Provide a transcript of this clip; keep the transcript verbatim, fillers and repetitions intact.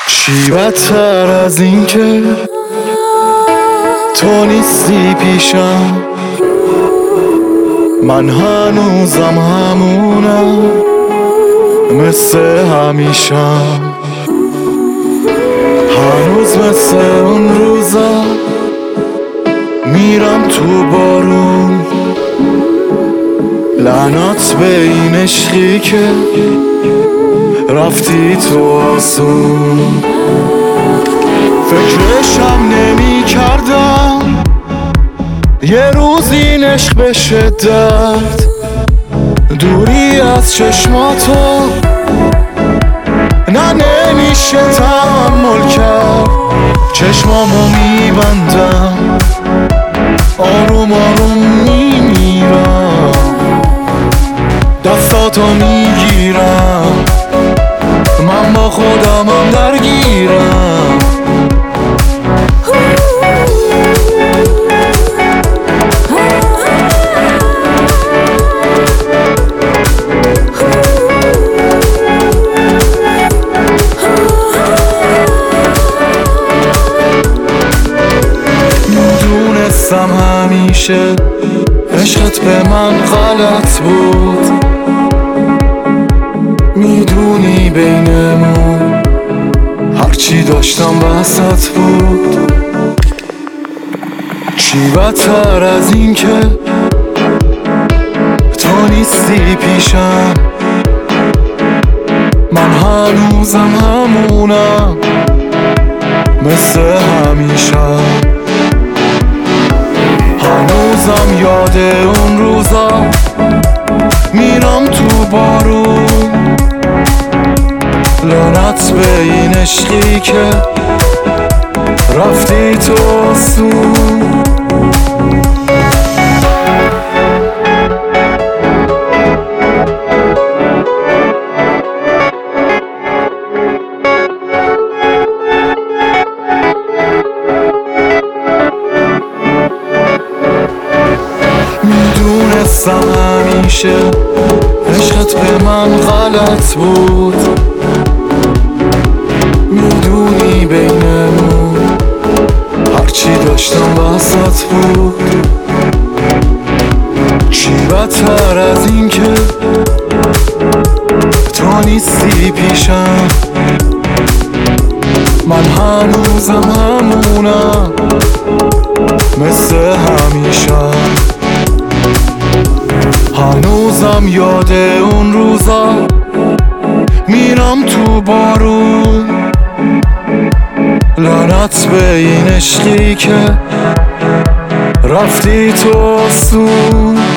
چی بدتر از این که تو نیستی پیشم، من هنوزم همونم مثل همیشم، هنوز مثل اون روزا میرم تو بارون. لعنت به این عشقی که رفتی تو آسون. فکرشم نمی کردم یه روز این عشق به شدت دوری از چشماتو نه نمیشه تحمل کرد. چشمامو میبندم آروم آروم میمیرم، دستاتو میگیرم من با خودمم درگیرم. میدونستم همیشه عشقت به من غلط بود، میدونی بینمون هرچی داشتم وسط بود. چی بدتر از این که تو نیستی پیشم، من هنوزم همونم مثل همیشه، هنوزم یاد اون روزا میرم تو بارون. لعنت به این عشقی که رفتی تو آسون. میدونستم همیشه عشقت به من غلط بود، میدونی بینمون هرچی داشتم وسط بود. چی بدتر از این که تو نیستی پیشم، من هنوزم همونم مثل همیشه، هنوزم یاد اون روزا میرم تو بارون. لعنت به این عشقی که رفتی تو آسون.